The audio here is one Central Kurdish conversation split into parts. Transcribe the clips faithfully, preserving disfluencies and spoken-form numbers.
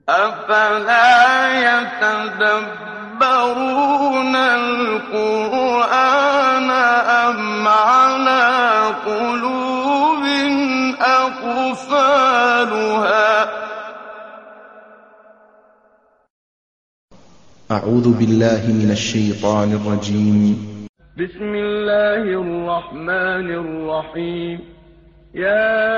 أفلا يتدبرون القرآن أم على قلوب أقفالها أعوذ بالله من الشيطان الرجيم. بسم الله الرحمن الرحيم. يا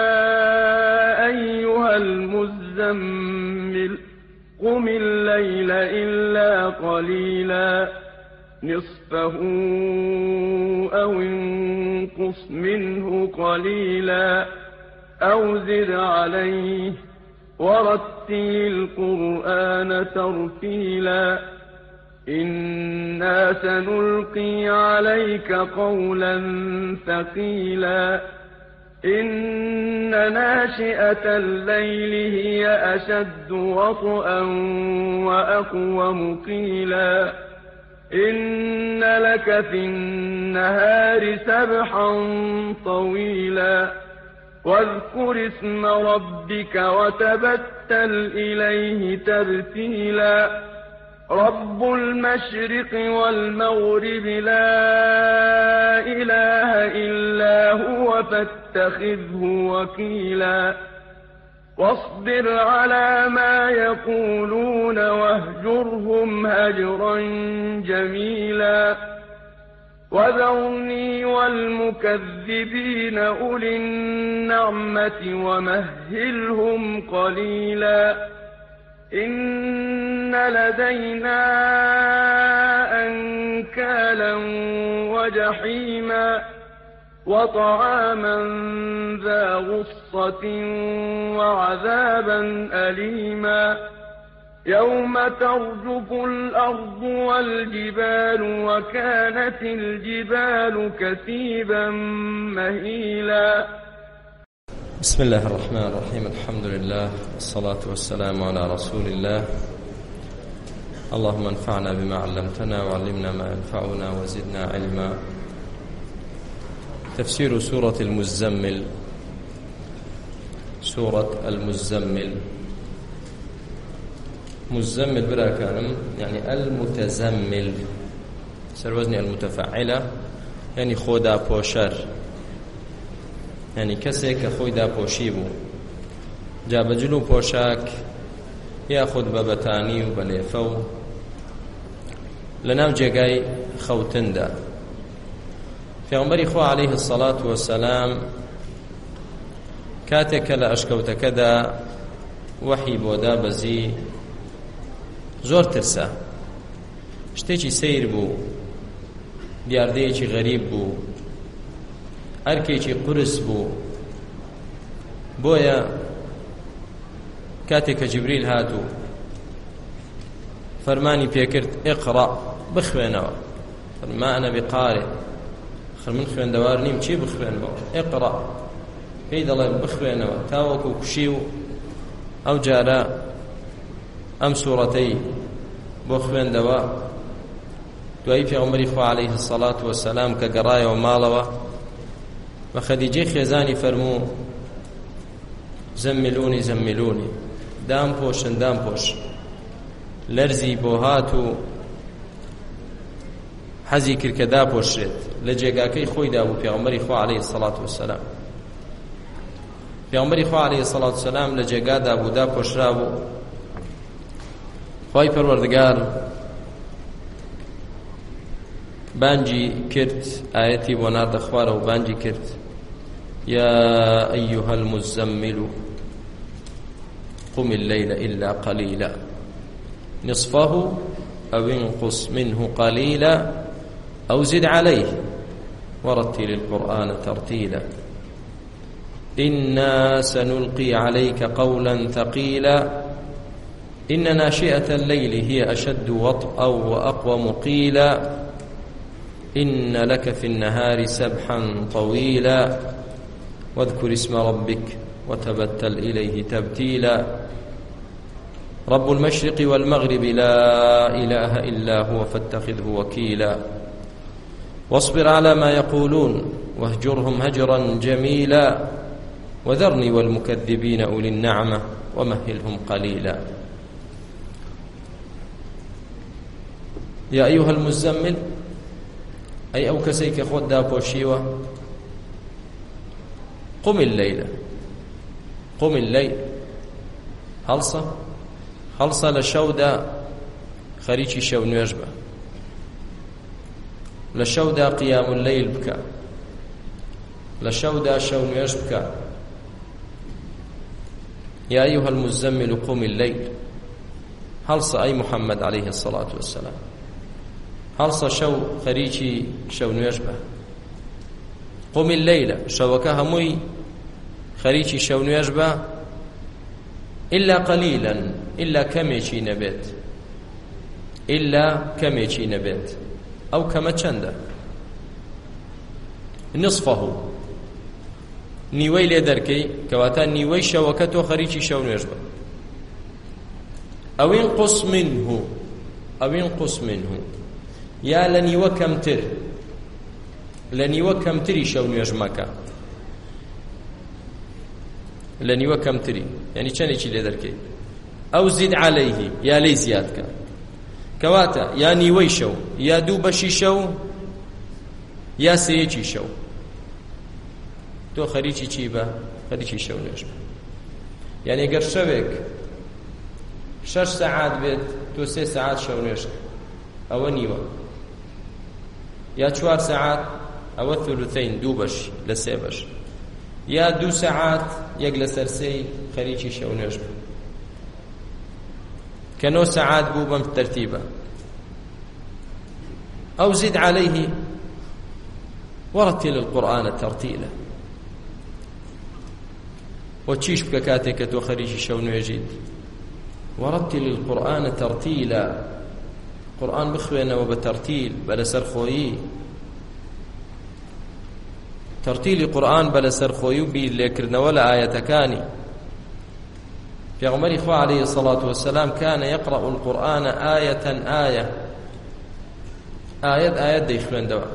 أيها المزمل قم الليل إلا قليلا نصفه أو انقص منه قليلا أو زد عليه ورتل القرآن ترتيلا إنا سنلقي عليك قولا ثقيلا إن ناشئة الليل هي أشد وطئا وأقوم قيلا إن لك في النهار سبحا طويلا واذكر اسم ربك وتبتل إليه تبتيلا رب المشرق والمغرب لا إله إلا هو فاتخذه وكيلا واصبر على ما يقولون واهجرهم هجرا جميلا وذرني والمكذبين أولي النعمة ومهلهم قليلا إن لدينا أنكالا وجحيما وطعاما ذا غصة وعذابا أليما يوم ترجف الأرض والجبال وكانت الجبال كثيبا مهيلا. بسم الله الرحمن الرحيم. الحمد لله والصلاة والسلام على رسول الله. اللهم انفعنا بما علمتنا وعلمنا ما ينفعنا وزدنا علما. تفسير سورة المزمل. سورة المزمل مزمل بلا كانم يعني المتزمل سر وزني المتفعلة يعني خودا بوشر يعني کەسێک کە خۆی داپۆشی بوو جا بەجل و پۆشاک یاخود بە بەتانی و بە لێفە و لەناو جێگای خەوتندا. پێغەمبەری خوا عەلەیه السەڵات وەسەلام کاتێک کە لە ئەشکەوتەکەدا وەحی بۆ دابەزی زۆر ترسا، شتێکی سەیر بوو، دیاردەیەکی غەریب بوو، ئەرکێکی قورس بوو. بۆیە کاتێک کە جیبریل هاتوو فەرمانی پێکرد ئیقڕە بخوێنەوە. ما ئەنە بیقارێ، خەر من خوێندەوار نیم، چی بخوێنەوە؟ ئیقڕە پێی دەڵێ بخوێنەوە تاوەکو کوشی و ئەو جارە ئەم سوورەتەی بۆ خوێندەوە. دوایی پێغەمبەری خوا عەلەیه السەڵات وەسەلام کە گەڕایەوە ماڵەوە و خەدیجەی خێزانی فەرموو زەملونی زەملونی، دام پۆشن دام پۆشن. لەرزی بۆ هات و حەزی کرد کە داپۆشرێت. لە جێگاکەی خۆیدا بوو پێغەمبەری خوا عەلەیه السەڵات وەسەلام. پێغەمبەری خوا عەلەیه السەڵات وەسەلام لە جێگادا بوو، داپۆشرا بوو. خوای پەروەردگار بانجی کرد، ئاەتی بۆ ناردە خوارەوە و بانجی کرد يا أيها المزمل قم الليل إلا قليلا نصفه أو انقص منه قليلا أو زد عليه ورتل القرآن ترتيلا إنا سنلقي عليك قولا ثقيلا إن ناشئة الليل هي أشد وطئا وأقوم قيلا إن لك في النهار سبحا طويلا واذكر اسم ربك وتبتل إليه تبتيلا رب المشرق والمغرب لا إله إلا هو فاتخذه وكيلا واصبر على ما يقولون واهجرهم هجرا جميلا وذرني والمكذبين أولي النعمة ومهلهم قليلا. يا أيها المزمل أي أو كسيك خود دا بوشيوة قم الليلة قم الليل هەڵسە هەڵسە لە شەودا خەریکی شەو نوێژ بە لە شەودا قیام اللەیل بکە لە شەودا شەو نوێژ بکە. يا أيها المزمل قم الليل هەڵسە ئەی محەممەد عليه الصلاة والسلام هەڵسە شەو خەریکی شەو نوێژ بە. قم الليل شەوەکە هەمووی خەریکی شەو نوێژ بە إلا قليلا إلا كميشي نبيت إلا كميشي نبيت أو كما چنده نصفه نيوي لدركي كواتا نيوي شوكتو خريشي شو نجبه أو ينقص منه أو ينقص منه يا لنيوى كمتر لنيوى كمتري شو نجمك لنيوى كمتري يعني چنێکی لێ دەرکەی. ئەو زید عليه یا لێی زیادکە کەواتە یا نیوەی شەو یا دوو بەشی شەو یا سەیەکی شەو تۆ خەریکی چی بە خەریکی شەو نوێژ بە. یعنی گەر شەوێک شەش سەعات بێت تۆ سێ سەعات شەو نوێژ ئەوە نیوە یا چوار سەعات ئەوە ثلثەین دوو بەش لە سێ بەش یا دوو سەعات یەک لەسەر سێی خەریکی شەو نوێژ بە کە نۆ سەعات بوو بەم تەرتیبە. ئەو زید عليه ورتل القرآن ترتيلا وچیش بکە کاتێک کە تۆ خەریکی شەو نوێژیت ورتل القرآن ترتيلا قورآن بخوێنەوە بە تەرتیل بە لەسەرخۆیی ترتيل قرآن بلا سرخوي وبير لكرنوا ولا آياتكاني. في عمر إخوة عليه الصلاة والسلام كان يقرأ القرآن آية آية آيات آيات ديخلون دوا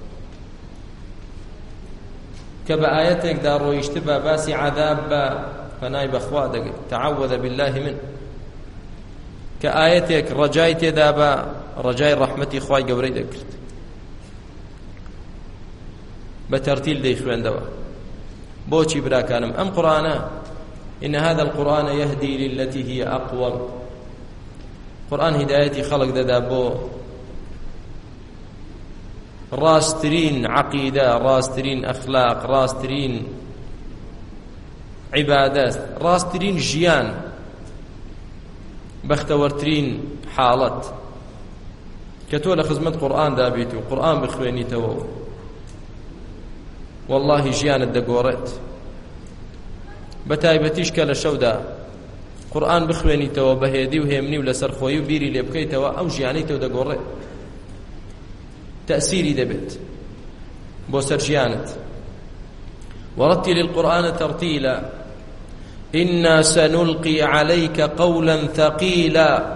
كبا آياتك دارو يشتبه باسي عذاب فنايب أخوة تعوذ بالله منه كآياتك رجايت دابا رجاي رحمتي إخوة قوري ذكرت بترتيل دي خوێندەوە. بۆچی براکانم ئەم قورآنە إن هذا القرآن يهدي للتي هي أقوم قورآن هدايتي خلق دەدا بۆ ڕاستترین عەقیدە ڕاستترین ئەخلاق ڕاستترین عیبادەت ڕاستترین ژیان بەختەوەرترین حاڵەت کە تۆ لە خزمەت قورآندا بیت و قورآن بخوێنیتەوە والله ژیانت دەگۆڕێت. بەتایبەتیش کە لە شەودا قورآن بخوێنیتەوە بە هێدی و هێمنی و لەسەرخۆیی و بیری لێ بکەیتەوە ئەو ژیانەی تۆ دەگۆڕێت تەئسیری دەبێت بۆ سەر ژیانت. ورتل القرآن ترتيلا إنا سنلقي عليك قولا ثقيلا.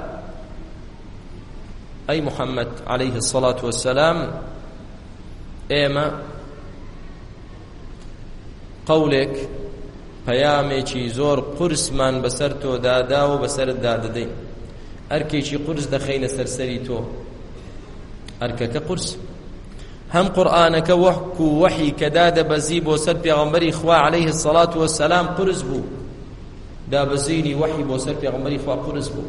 أي محمد عليه الصلاة والسلام ئێمە قولێک پەیامێکی زۆر قورسمان بەسەر تۆ دادا و بەسەرت دادەدەین. ئەرکێکی قورس دەخەینە سەرسەری تۆ ئەرکەکە قورس هەم قورآنەکە وەحک و وەحی کە دادەبەزی بۆ سەر پێغەمبەری خوا عەلەیه السەڵات وەسەلام قورس بوو دابەزینی وەحی بۆ سەر پێغەمبەری خوا قورس بوو.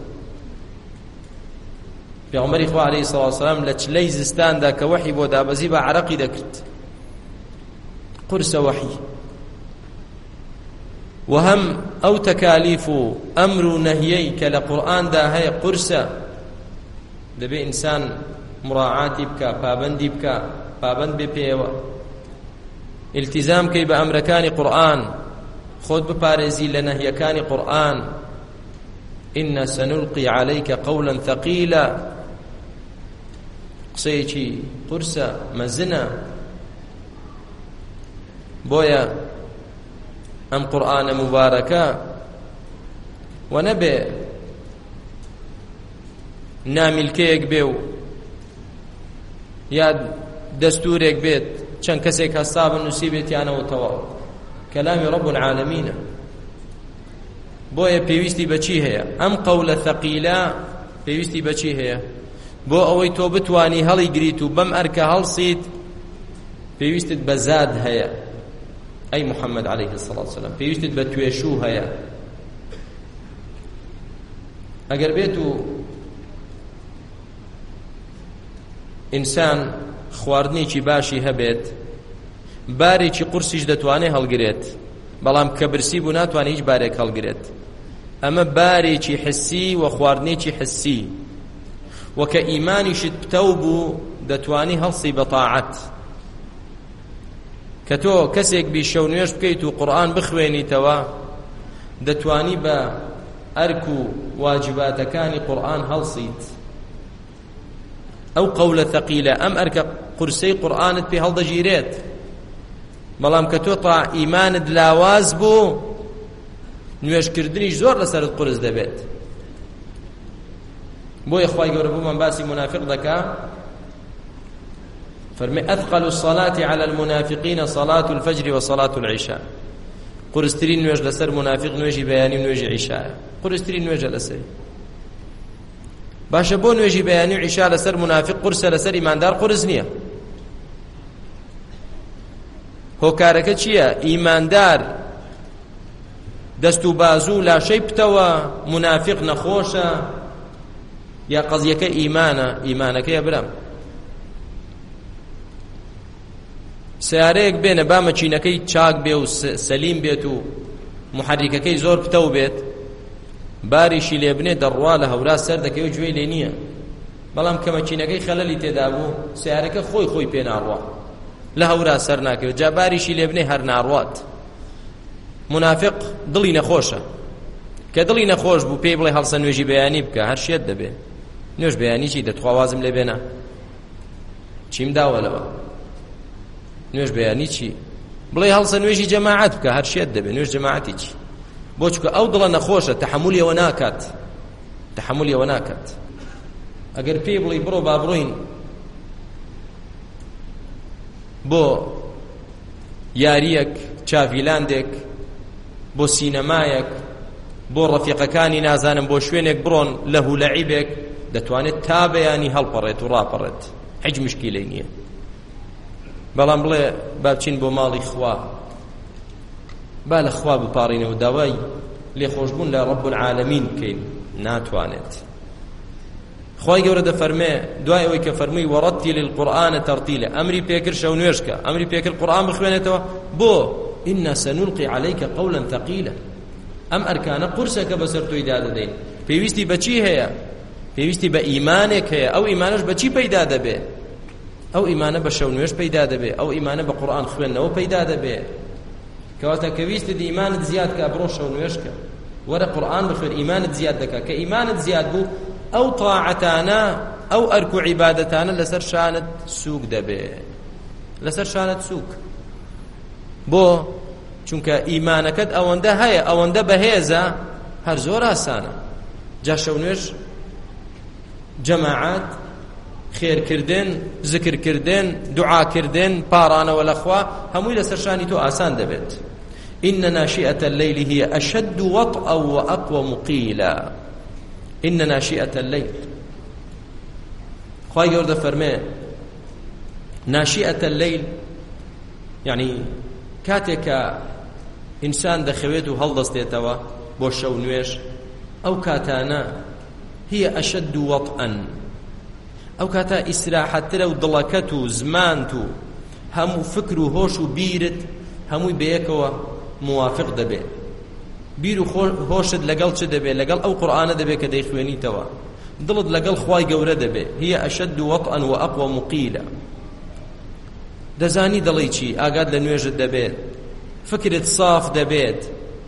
پێغەمبەری خوا عەلەیه السەڵات وەسەلام لە چلەی زستاندا کە وەحی بۆ دابەزی بە عەرەقی دەکرد قورسە وەحی. وهم أو تكاليف أمر نهيي كلا قرآن دا هي قرصة دبي إنسان مراعاتي بكا بابندي بكا بابند ببيوة التزام كي بأمركان قرآن خذ ببارزي لنهي كان قرآن إنا سنلقي عليك قولا ثقيلا قصيتي قرصة مزنا بويا ئەم قورآنە مبارەکە و نەبێ نامیلکەیەک بێ و یا دەستورێک بێت چەند کەسێک هەستا بنووسی بێتیانەوە تەواو کەلامی ڕەب العالەمینە. بۆیە پێویستی بەچی هەیە؟ ئەم قەولە ثەقیلە پێویستی بەچی هەیە؟ بۆ ئەوەی تۆ بتوانی هەڵی گریت و بەم ئەرکە هەڵسیت پێویستت بە زاد هەیە. ئەی محەممەد عەلەیهی السەڵاتو وەسەلام، پێویستت بە توێشوو هەیە. ئەگەر بێت و ئینسان خواردنێکی باشی هەبێت، بارێکی قورسیش دەتوانێت هەڵگرێت، بەڵام کە برسی بوو ناتوانێت هیچ بارێک هەڵگرێت. ئەمە بارێکی حسی و خواردنێکی حسی، وەکە ئیمانیشت پتەو بوو دەتوانی هەڵسی بە تاعەت. کە تۆ کەسێک بی شەو نوێژ بکەیت و قورئان بخوێنیتەوە، دەتوانی بە ئەرک و واجباتەکانی قورئان هەڵسیت. ئەو قەولە ثەقیلە، ئەم ئەرکە قورسەی قورئانت پێ هەڵدەگیرێت. بەڵام کە تۆ تا ئیمانت لاواز بوو، نوێژکردنیش زۆر لەسەرت قورس دەبێت. بۆیە خوای گەورە بۆمان باسی منافق دەکا، فەرمێ ئەثقل الصلاة على المنافقين صلاة الفجر وصلاة العشاء. قورسترین نوێژ لەسەر منافق نوێژی بەیانی و نوێژی عیشایە. قورسترین نوێژە لەسەر. باشە بۆ نوێژی بەیانی و عیشا لەسەر منافق قورسە، لەسەر ئیماندار قورس نییە. هۆکارەکە چییە؟ ئیماندار دەست و بازوو لاشەی پتەوە، منافق نەخۆشە، یا قەزیەکە ئیمانە؟ ئیمانەکەیە برام. سیارەیەک بێنە با مەچینەکەی چاک بێ و سەلیم بێت و محرکەکەی زۆر پتەو بێت، باریشی لێ بنێ دەڕوا لە هەورا سەر دەکەی و گوێی لێ نییە. بەڵام کە مەچینەکەی خەلەلی تێدا بوو، سیارەکە خۆی خۆی پێ ناڕوا، لە هەورا سەر ناکەوێت، جا باریشی لێ بنێ هەر ناڕوات. منافق دڵی نەخۆشە. کە دڵی نەخۆش بوو پێی بڵێ هەڵسە نوێژی بەیانی بکە، هەر شێت دەبێ. نوێژ بەیانی چی دەتخوا وازم لێ بێنە؟ چیم داوە لەوە؟ نوێژ بەیانی چی؟ بڵێ هەڵسە نوێژی جەماعەت بکە، هەر شێت دەبێ. نوێژ جەماعەتی چی؟ بۆ چکە ئەو دڵە نەخۆشە، تەحەمولیەوە ناکات. تەحەمولیەوە ناکات. ئەگەر پێی بڵێ بڕۆ با بڕۆین بۆ یاریەک، چاڤیلاندێک، بۆ سینەمایەک، بۆ ڕەفیقەکانی نازانم بۆ شوێنێک بڕۆن لە هولەعیبێک، دەتوانێت تا بەیانی هەڵپەڕێت و ڕاپەڕێت، هیچ مشکیلەی نییە. بەڵام بڵێ با بچین بۆ ماڵی خوا، با لە خوا بپاڕینەوە، داوای لێخۆشبوون لە ڕەب العالەمین بکەین، ناتوانێت. خوای گەورە دەفەرمێ دوای ئەوەی کە فەرمووی وەڕەتیل القورئانە تەڕتیلە، ئەمری پێکرد شەو نوێژکە، ئەمری پێکرد قورئان بخوێنێتەوە. بۆ ئینا سەنوڵقی عەلەیکە قەوڵەن تەقیلە. ئەم ئەرکانە قورسەکە بەسەر تۆی دادەدەین. پێویستی بەچی هەیە؟ پێویستی بە ئیمانێک هەیە. ئەو ئیمانەش بەچی پەیدا دەبێ؟ ئەو ئیمانە بە شەو نوێژ پەیدا دەبێ، ئەو ئیمانە بە قورئان خوێندنەوە پەیدا دەبێ. کەواتە کە ویستت ئیمانت زیاد کە بڕۆ شەو نوێژکە، وەرە قورئان بخوێن، ئیمانت زیاد دەکا. کە ئیمانت زیاد بوو، ئەو تاعەتانە، ئەو ئەرک و عیبادەتانە لەسەر شانت سووک دەبێ، لەسەر شانت سووک. بۆ چونکە ئیمانەکەت ئەوەندە هەیە، ئەوەندە بەهێزە، هەر زۆر ئاسانە. جا شەو نوێژ، جەماعەت، خێرکردن، زکرکردن، دوعاکردن، پاڕانەوە لەخوا، هەمووی لەسەر شانی تۆ ئاسان دەبێت. إن ناشئة الليل هي أشد وطئا وأقوم قيلا. إن ناشئة الليل، خواهي قرد فرمي ناشئة الليل يعني كاتك إنسان دخويته هلدستيتوا بوشو نويش، أو كاتانا هي أشد وطئا، أو كاتا إسراحة لو ضلكتو زمانتو همو فكرو هوشو بيرت همو بيكوا موافق دبي، بيرو هوشد لقل چه دبي؟ لقل أو قرآن دبي كده يخويني توا، ضلد لقل خواي قورة دبي. هي أشد وطئا وأقوى مقيلا. دزاني دلي چي آقاد لنويجد دبيت، فكرة صاف دبيت.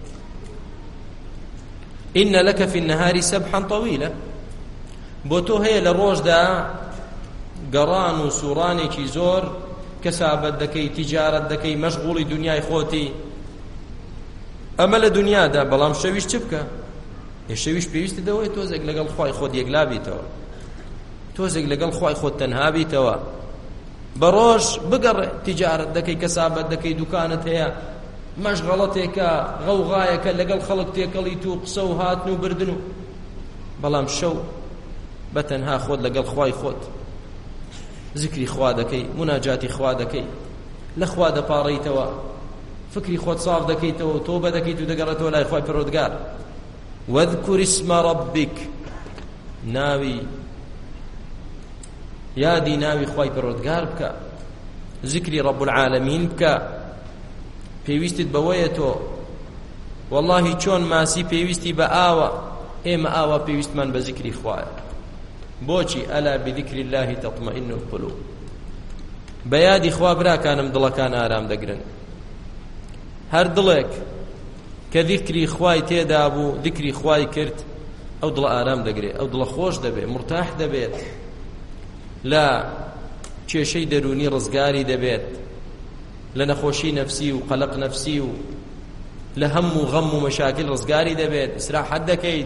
إن لك في النهار سبحا طويلة. بۆتۆ هەیە لە ڕۆژدا گەڕان و سوڕانێکی زۆر، کەسابەت دەکەی، تیجارەت دەکەی، مەشغوڵی دنیای خۆتی، ئەمە لە دنیادا. بەڵام شەویش چ بکە؟ شەویش پێویستە دەوەی تۆزێک لەگەڵ خوای خۆت یەکلا بیتەوە، تۆزێک لەگەڵ خوای خۆت تەنها بیتەوە. بە ڕۆژ بگەڕێ، تیجارەت دەکەی، کەسابەت دەکەی، دوکانت هەیە، مەشغەڵەتێکە غەوغایەکە لەگەڵ خەڵک تێکەڵیت و قسە و هاتن و بردن و بەڵام شەو بەتەنها خۆت لەگەڵ خوای خۆت ذکری خوا دەکەی مناجاتی خوا دەکەی لە خوا دەپاڕیتەوە فکری خۆت صاف دەکەیتەوە تۆبە دەکەیت و دەگەڕێتەوە لای خوای پەروەردگار وەذکر اسم ربک ناوی یادی ناوی خوای پەروەردگار بکە ذکری رب العالمین بکە پێویستت بەوەیە تۆ واللهی چۆن ماسی پێویستی بە ئاوە ئێمە ئاوا پێویستمان بە ذکری خوایە بۆچی ئەلا بذکر الله تطمئن القلوب بە یادی خوا براکانم دڵەکان ئارام دەگرن هەر دڵێک کە ذکری خوای تێدا بوو ذکری خوای کرد ئەو دڵ ئارام دەگرێت ئەو دڵە خۆش دەبێت مرتاح دەبێت لە کێشەی دەرونی ڕزگاری دەبێت لە نەخۆشی نەفسی و قەلق نەفسی و لە هەم و غەم و مەشاکل ڕزگاری دەبێت ئیسراحەت دەکەیت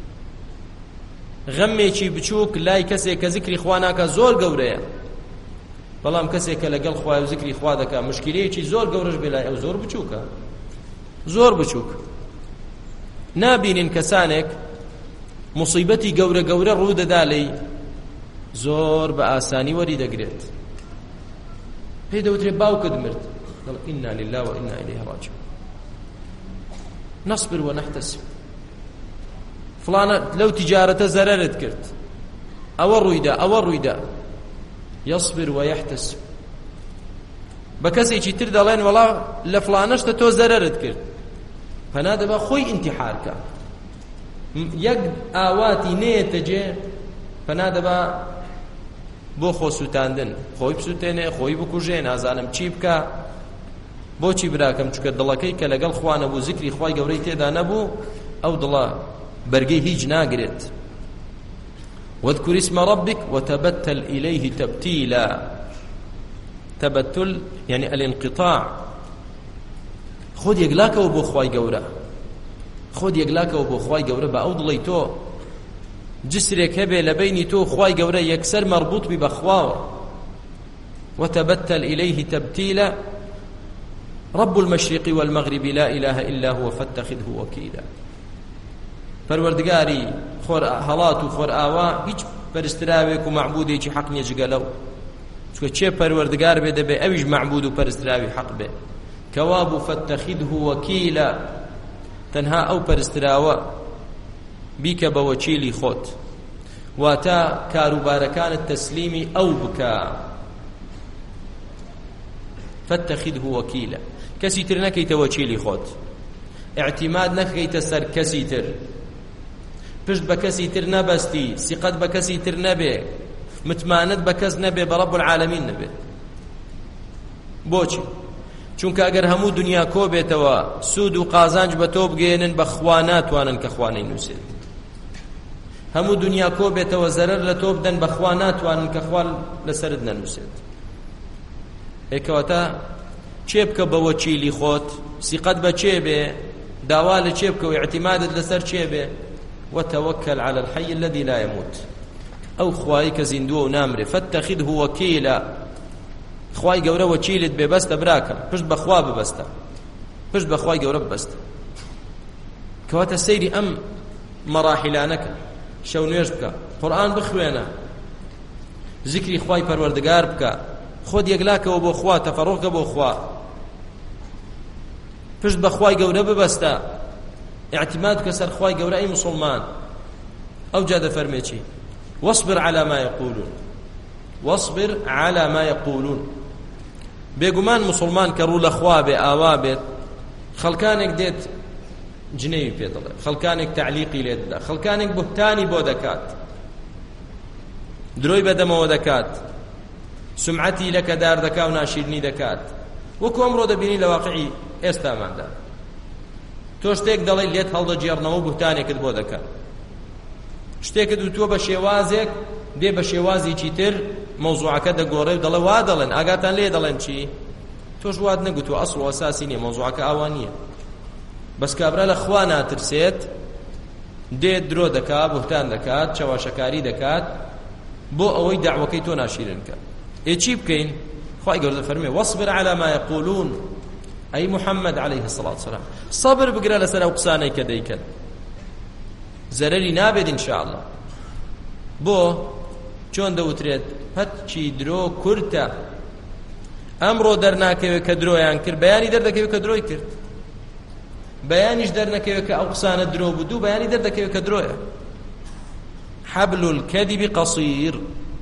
غەمێکی بچووک لای کەسێک کە ذکری خوا ناکە زۆر گەورەیە بەڵام کەسێک کە لەگەڵ خوای و ذکری خوا دەکا مشکلەیەکی زۆر گەورەش بێ لای ئەو زۆر بچووکە زۆر بچووک نابینین کەسانێک مصیبەتی گەورە گەورە ڕوو دەدا لێی زۆر بە ئاسانی وەری دەگرێت پێی دەوترێت باوکت مرد دڵ ئینا لله و ئینا ئیلەیه ڕاجعون نەصبر وەنەحتەسب فڵانە لەو تیجارەتە زەرەرت کرد ئەوە ڕوویدا ئەوە ڕوویدا یەصبر وەیەحتەسب بە کەسێکی تر دەڵێن وەڵا لە فڵانەشتە تۆ زەرەرت کرد پەنا دەبا خۆی ئینتیحارکە یەک ئاواتی نێتە جێ پەنا دەبا بۆ خۆ سووتاندن خۆی بسووتێنێ خۆی بکوژێ نازانم چی بکە بۆچی براکەم چونکە دڵەکەی کە لەگەڵ خوا نەبوو ذکری خوای گەورەی تێدا نەبوو ئەو دڵە بەرگەی هیچ ناگرێت واذكر اسم ربك وتبتل إليه تبتيلا تبتل يعني الانقطاع خود يقلاكو بو خواي قورا خود يقلاكو بو خواي قورا بأود لي تو جسرك هبه لبيني تو خواي قورا يكسر مربوط ببخواو وتبتل إليه تبتيلا رب المشرق والمغرب لا إله إلا هو فاتخذه وكيلا پەروەردگاری خۆر هەڵات و خۆر ئاوا هیچ پەرستراوێک و معبودێکی حەق نییە جگە لەو چونکە چێ پەروەردگار بێ دەبێ ئەویش معبود و پەرستراوی حەق بێ کەوا بوو فەتەخیدهو وەکیلە تەنها ئەو پەرستراوە بیکە بە وەکیلی خۆت واتە کاروبارەکانت تەسلیمی ئەو بکە فەتەخیدهو وەکیلە کەسی تر نەکەیتە وەکیلی خۆت اعتماد نەکەیتە سەر کەسی تر پشت بە کەسی تر نەبەستی سیقەت بە کەسی تر نەبێ متمانت بە کەس نەبێ بە ڕەب العالەمین نەبێ بۆچی چونکە ئەگەر هەموو دنیا کۆ بێتەوە سوود و قازانج بە تۆ بگێنن بە خوا ناتوانن کە خوا نەینووسێت هەموو دنیا کۆ بێتەوە زەرەر لە تۆ بدەن بە خوا ناتوانن کە خوا لەسەرت نەنووسێت ئێکەواتە چێ بکە بە وەکیلی خۆت سیقەت بە چێ بێ داوا لە چێ بکە و اعتمادت لەسەر چێ بێ وتوكل على الحي الذي لا يموت او خواي كزندو نامري فاتخذه وكيلا خواي گەورە وەکیلت بێ بەستە براکەم پشت بەخوا ببەستە پشت بەخوای گەورە ببەستە کەواتە سەیری ئەم مەراحیلانەکە شەو نوێژ بکە قورئان بخوێنە ذکری خوای پەروەردگار بکە خۆت یەکلاکەوە بۆ خوا تەفەڕۆکە بۆ خوا پشت بەخوای گەورە ببەستە اعتماد كسر خواي قورا أي مسلمان أو جاد فرميتي واصبر على ما يقولون واصبر على ما يقولون بيقومان مسلمان كرو لخوا بآوابت خلكانك ديت جنيه بيطلع خلكانك تعليقي ليدا خلكانك بهتاني بودكات دروي بدم ودكات سمعتي لك دار دكا وناشرني دكات وكو أمرو دبيني لواقعي استامان دار تۆ شتێک دەڵێ لێت هەڵدەجێڕنەوە و بوهتانێکت بۆ دەکات شتێکت دوتووە بە شێوازێک دێ بە شێوازێکی تر مەوزوعەکە دەگۆڕێ و دەڵێ وا دەڵێن ئاگاتان لێ دەڵێن چی تۆش وات نەگوتووە ئەسڵ و ئەساسی نییە مەوزوعەکە ئاوا نییە بەس کابرا لە خوا ناترسێت دێت درۆ دەکات بوهتان دەکات چاواشەکاری دەکات بۆ ئەوەی داعوەکەی تۆ ناشیرن کە ئێ چی بکەین خوای گەورە فەرمێ واصبر على ما يقولون أي محمد عليه الصلاة والسلام صبر بقرأ لسر أو قساني كديكن زرري نابد إن شاء الله بو چۆن دەوترێت هەرچی درۆ کورتە ئەمڕۆ دەرناکەوێت کە درۆیان کرد بەیانی دەردەکەوێت کە درۆی کرد بەیانیش دەرنەکەوێت کە ئەو قسانە درۆ بوو دوو بەیانی دەردەکەوێت کە درۆیە حەبل الكەذب قەصیر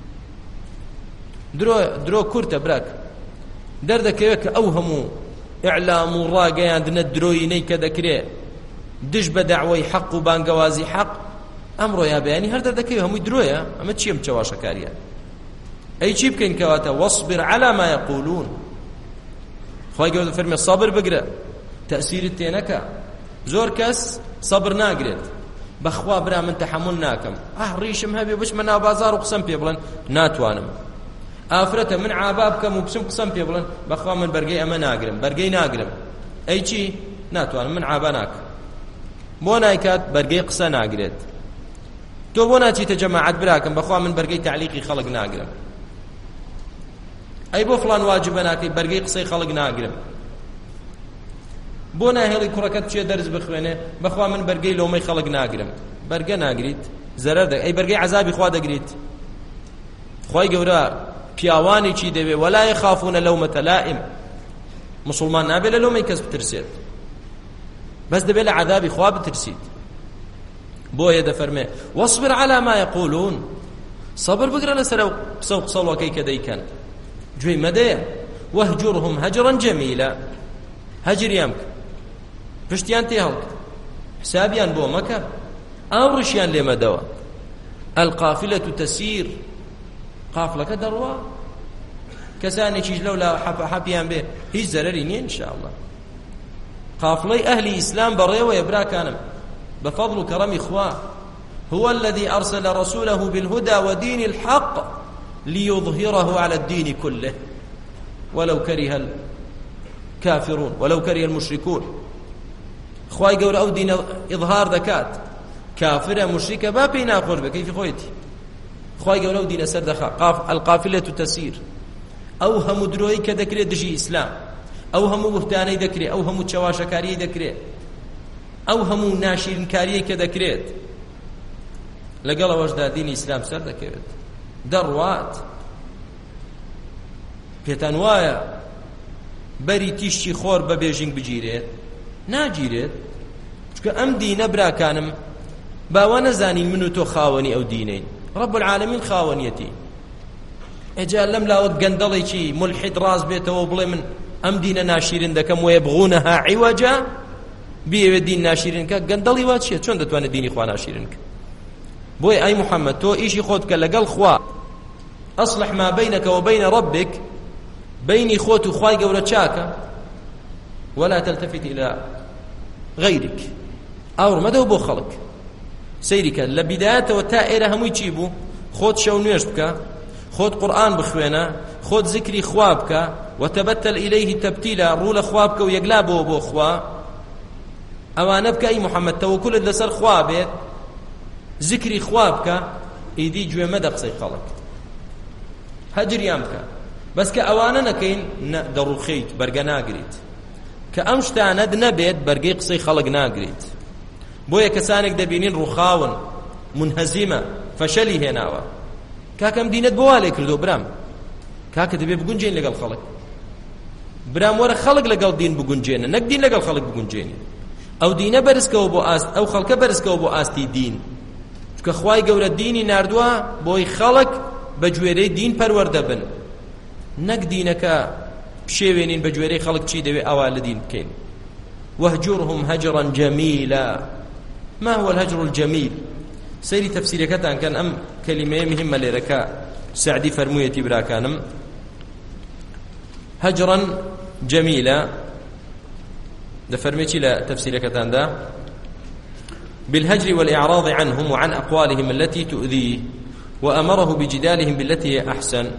درۆ درۆ کورتە براک دەردەکەوێت کە ئەو هەموو ئیعلام و ڕاگەیاندنە درۆیینەی کە دەکرێت دش بە دەعوەی حەق و بانگەوازی حەق ئەمڕۆ یا بەیانی هەر دەردەکەوێت هەمووی درۆیە ئەمە چیم چاواشەکاریە ئەی چی بکەین کەواتە وەصبر على ما يقولون خۆی گەورە فەرمێ سەبر بگرە تەأسیرت تێ نەکە زۆر کەس سەبر ناگرێت بەخوا برا من تەحەمل ناکەم ئەه ڕیشم هەبێ بچمە ناو بازاڕ و قسەم پێ بڵێن ناتوانم ئافرەتە من عابا بکەم و بچم قسەم پێ بڵێن بەخوا من بەرگەی ئەمە ناگرم بەرگەی ناگرم ئەی چی ناتوانم من عابا ناکەم بۆ نایکات بەرگەی قسە ناگرێت تۆ بۆ ناچیتە جەماعەت براکەم بەخوا من بەرگەی تعلیقی خەڵک ناگرم ئەی بۆ فڵان واجبە ناکەی بەرگەی قسەی خەڵک ناگرم بۆ ناهێڵی کوڕەکەت بچێ دەرس بخوێنێ بەخوا من بەرگەی لۆمەی خەڵک ناگرم بەرگە ناگریت زەرەر دەکەی ئەی بەرگەی عەزابی خوا دەگریت خۆی گەورە پیاوانێکی دەوێ وەلا یەخافونە لەومەتە لائیم مسلمان نابێت لە لۆمەی کەس بترسێت بەس دەبێت لە عەذابی خوا بترسیت بۆیە دەفەرمێ وەصبر على ما يقولون صبر بگرە لەسەر ئەو قسە و قسەڵەکەی کە دەیکەن گوێی مەدەیە وەهجورهم هەجرا جەمیلا هەجریان بکە پشتیان تێ هەڵکە حسابیان بۆ مەکە ئاوڕشیان لێ مەدەوە القافلة تسير قافلەکە دەڕوا کەسانێکیش لەو لا حەپیان بێ هیچ زەرەری نییە ئینشاءالله قافڵەی ئەهلی ئیسلام بەڕێوەیە براکانم بفضل كرم إخوة هو الذي أرسل رسوله بالهدى ودين الحق ليظهره على الدين كله ولو كره الكافرون ولو كره المشركون خواهي قول أو دين إظهار ذكات كافرة مشركة بابينا قربة كيف خويتي خواهي قول أو دين أسر دخا قاف القافلة تسير أو هم دروي كذكري دجي إسلام أو هم بهتاني ذكري أو هم تشواشكاري ذكري ئەو هەموو ناشرینکاریەی کە دەکرێت لەگەڵەوەشدا دینی ئیسلام سەر دەکەوێت دەڕوات پێتان وایە بەری تیشتی خۆر بە بێژینگ بگیرێت ناگیرێت چونکە ئەم دینە براکانم باوا نەزانین من و تۆ خاوەنی ئەو دینەین ڕەب العالەمین خاوەنیەتی ئەجا لەم لاوەت گەندەڵێکی مولحید ڕاست بێتەوە بڵێ من ئەم دینە ناشرین دەکەم وەیەبغونەها عیوەجا بيوي دين ناشرين كا گندلي وات شي چون دتوان ديني خوا ناشرين ك بوي اي محمد تو ايشي خودك لقل خوا اصلح ما بينك وبين ربك بيني خوت وخواي قوله شاكا ولا تلتفت الى غيرك اور مدو بو خلق سيرك لبدايته وتائره هم يجيبوا خود شو نيش بك خود قران بخوينا خود ذكري خوابك وتبتل اليه تبتيلا رول خوابك ويقلابه بو خوا ئەوانە بکە ئەی محەممەد تەوەکولت لەسەر خوا بێت زیکری خوا بکە ئیدی گوێ مەدە قسەی خەڵک هەجریان بکە بەس کە ئەوانە نەکەین دەڕوخیت بەرگە ناگریت کە ئەم شتانەت نەبێت بەرگەی قسەی خەڵک ناگریت بۆیە کەسانێک دەبینین ڕووخاون منهەزیمە فەشەلی هێناوە کاکەم دینت بۆ وا لێ کردو برام کاکە دەبێ بگونجێن لەگەڵ خەڵک برام وەرە خەڵک لەگەڵ دین بگونجێنە نەک دین لەگەڵ خەڵک بگونجێنی ئەو دینە بەرزکەوە بۆ ئاست ئەو خەڵکە بەرزکەوە بۆ ئاستی دین چونکە خوای گەورە دینی ناردووە بۆی خەڵک بە گوێرەی دین پەروەردە بن نەک دینەکە بشێوێنین بە گوێرەی خەڵک چی دەوێ ئاوا لە دین بکەین وهجرهم هجرا جميلا ما هو الهجر الجميل سيري تفسيركتان كان أم كلمة مهمة لركا سعدي فرمويتي براكانم هجرا جميلا دفرميتي لا تفسيركتان دا بالهجر والإعراض عنهم وعن أقوالهم التي تؤذيه وأمره بجدالهم بالتي هي أحسن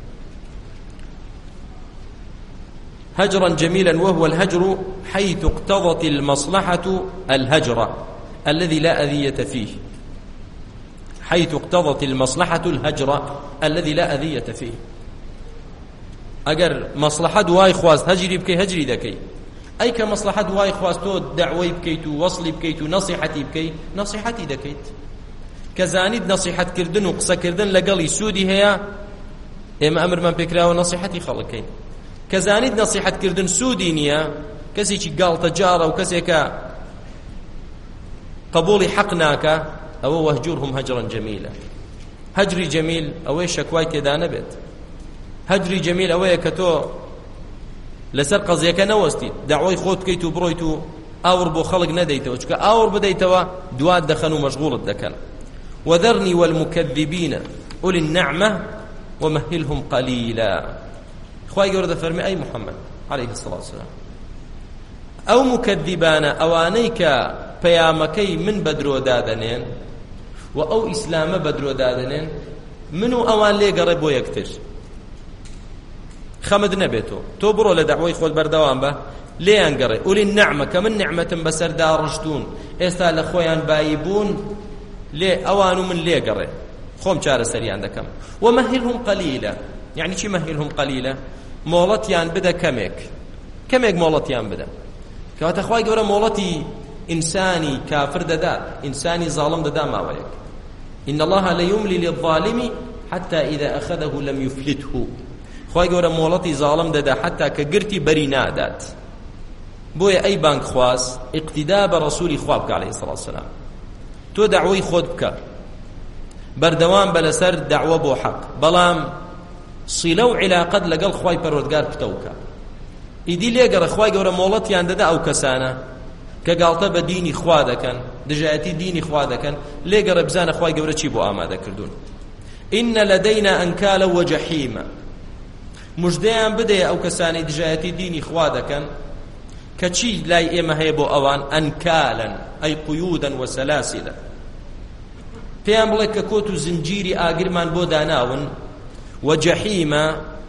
هجرا جميلا وهو الهجر حيث اقتضت المصلحة الهجر الذي لا أذية فيه حيث اقتضت المصلحة الهجر الذي لا أذية فيه أجر مصلحة دواي خواز هجري بكي هجري ذكي ئەی کە مەسلحەت وای خواستۆ دەعوەی بکەیت و وەصلی بکەیت و نەسیحەتی بکەیت نەسیحەتی دەکەیت کە زانیت نەسیحەتکردن و قسەکردن لەگەڵی سوودی هەیە ئێمە ئەمرمان پێکراوە نەسیحەتی خەڵکەین کە زانیت نەسیحەتکردن سوودی نییە کەسێکی گاڵتە جارە و کەسێکە قبوڵی حەق ناکە ئەوە وەهجورهم هەجرن جەمیلە هەجری جەمیل ئەوەی شەکوای تێدا نەبێت هەجری جەمیل ئەوەیە کە تۆ لەسەر قەزیەکە نەوەستیت داوای خۆت بکەیت و بڕۆیت و ئاور بۆ خەڵک نەدەیتەوە چکە ئاور بدەیتەوە دوات دەخەن و مەشغوڵت دەکەن وذرني والمكذبين أولي النعمة ومهلهم قليلا خواهي قرد فرمي أي محمد عليه الصلاة والسلام أو مكذبان أوانيك بيامكي من بدرو دادنين وأو إسلام بدرو دادنين منو أوان لي قربو يكتر خمد نبيتو تو برو لدعوي خود بردوان به ليه انقري أولي النعمة كمن نعمة بسر دارشتون إستا لخويان بايبون ليه أوانو من ليه قري خوم چارە سەریان دەکەم ومهلهم قليلا يعني چی مهلهم قليلا مۆڵەتیان بدە کەمێک کەمێک مۆڵەتیان بدە کەواتە خوای گەورە مۆڵەتی ئینسانی کافر دەدات ئینسانی زاڵم دەدا ماوەیەک إن الله ليملي للظالم حتى إذا أخذه لم يفلته خوای گەورە مۆڵەتی زاڵم دەدا حتا کە گرتی بەری نادات بۆیە ئەی بانک خواست اقتدا بە ڕەسوولی خوا بکە عەلەیهی سەڵاتو وسەلام تۆ دەعوەی خۆت بکە بەردەوام بە لەسەر دەعوە بۆ حەق بەڵام سیلە و عیلاقەت لەگەڵ خوای پەروەردگار پتەوکە ئیدی لێگەڕە خوای گەورە مۆڵەتیان دەدا ئەو کەسانە کە گاڵتە بە دینی خوا دەکەن دژایەتی دینی خوا دەکەن لێگەڕە بزانە خوای گەورە چی بۆ ئامادەکردوون ئینە لەدەینا ئەنکالە وەجەحیمە مژدەیان بدەیە ئەو کەسانی دژایەتی دینی خوا دەکەن کە چی لای ئێمە هەیە بۆ ئەوان ئەنکالن ئەی قیودەن وەسەلاسیلە پێیان بڵێ کە کۆت و زنجیری ئاگرمان بۆ داناون و جەحیمە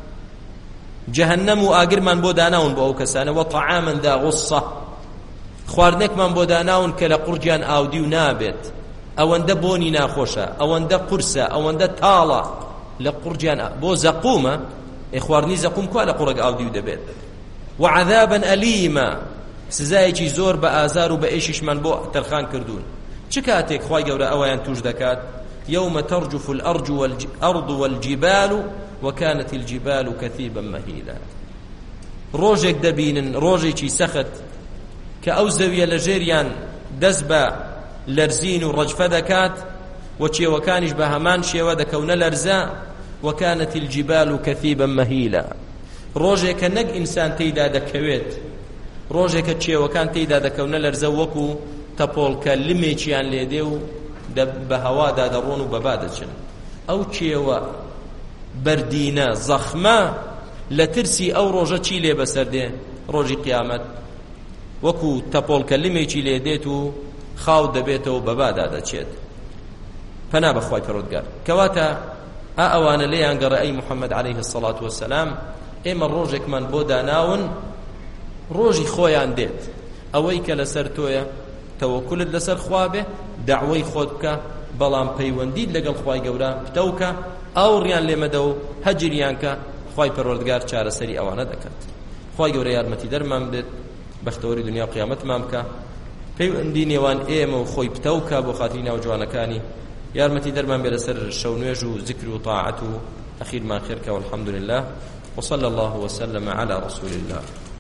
جەهەنەم و ئاگرمان بۆ داناون بۆ ئەو کەسانە و طەعامن ذا غوصە خواردنێکمان بۆ داناون کە لە قورجیان ئاودی و نابێت ئەوەندە بۆنی ناخۆشە ئەوەندە قورسە ئەوەندە تاڵە لە قورجیان بۆ زەقومە ئێ خواردنی زەقوم کوا لە قوڕێک ئاودی و دەبێت وعذابا ئەلیمە سزایەکی زۆر بە ئازار و بە ئێشیشمان بۆ تەرخان کردوون چ کاتێک خوای گەورە ئەوەیان توش دەکات يوم ترجف الأرض والأرض والجبال وكانت الجبال كثيبا مهيلا ڕۆژێک دەبینن ڕۆژێکی سەخت کە ئەو زەویە لە ژێریان دەست بە لەرزین و ڕەجفە دەکات و چێوەکانیش بە هەمان شێوە دەکەونە لەرزە وكانت الجبال كثيبا مهيلا ڕۆژێک کە نەک ئینسان تێیدا دەکەوێت ڕۆژێک کە چێوەکان تێیدا دەکەونە لەرزە وەکو تەپۆڵکە لمێکیان لێدێ و بە هەوادا دەڕۆن و بەبا دەچن ئەو چێوە بەردینە زەخمە لە ترسی ئەو ڕۆژە چی لێ بەسەر دێ ڕۆژی قیامەت وەکو تەپۆڵکە لمێکی لێدێت و خاو دەبێتەوە بەبادا دەچێت پەنا بەخوای پەروەردگار کەواتە ئا ئەوانە لێیان گەڕە ئەی محەممەد عەلەیهی السەڵات وەسەلام ئێمە ڕۆژێکمان بۆ داناون ڕۆژی خۆیان دێت ئەوەی کە لەسەر تۆیە تەوەکولت لەسەر خوا بێ داوای خۆت بکە بەڵام پەیوەندیت لەگەڵ خوای گەورە بتەوکە ئاوڕیان لێمەدە و هەجریان کە خوای پەروەردگار چارەسەری ئەوانە دەکات خوای گەورە یارمەتی دەرمان بێت بەختەوەری دنیا و قیامەتمان بکە پەیوەندی نێوان ئێمە و خۆی بتەوکە بۆ خاتری ناوجوانەکانی یارمەتی دەرمان بێ لەسەر شەو نوێژ و ذکر و طاعەت و ئەخیرمان خێرکە والحەمد لله وصلى الله وسلم على رسول الله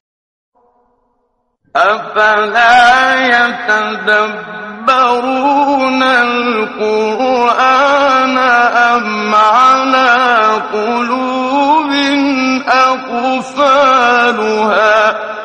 أفلا يتدبرون القرآن أم على قلوب أقفالها